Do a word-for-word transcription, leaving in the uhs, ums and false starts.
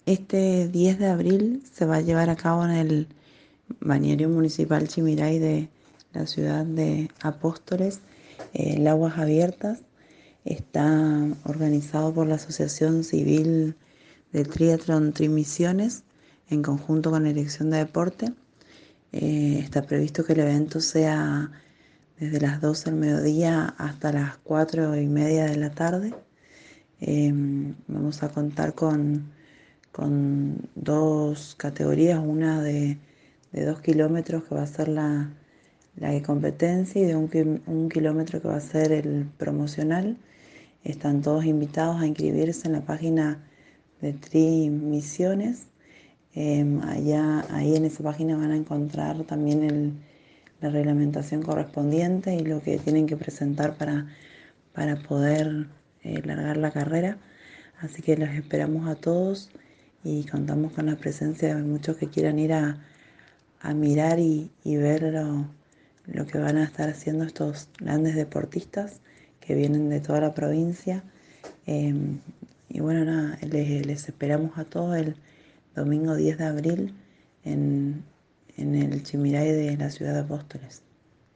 Este diez de abril se va a llevar a cabo en el Balneario Municipal Chimiray de la ciudad de Apóstoles, eh, el Aguas Abiertas. Está organizado por la Asociación Civil de Triatlón Trimisiones en conjunto con la Dirección de Deporte. Eh, está previsto que el evento sea desde las doce del mediodía hasta las cuatro y media de la tarde. Eh, Vamos a contar con, con dos categorías, una de, de dos kilómetros que va a ser la, la de competencia y de un, un kilómetro que va a ser el promocional. Están todos invitados a inscribirse en la página de Tri Misiones. Eh, allá, ahí en esa página van a encontrar también el, la reglamentación correspondiente y lo que tienen que presentar para, para poder eh, largar la carrera. Así que los esperamos a todos y contamos con la presencia de muchos que quieran ir a, a mirar y, y ver lo, lo que van a estar haciendo estos grandes deportistas que vienen de toda la provincia. Eh, y bueno, nada, les, les esperamos a todos el domingo diez de abril en, en el Chimiray de la ciudad de Apóstoles.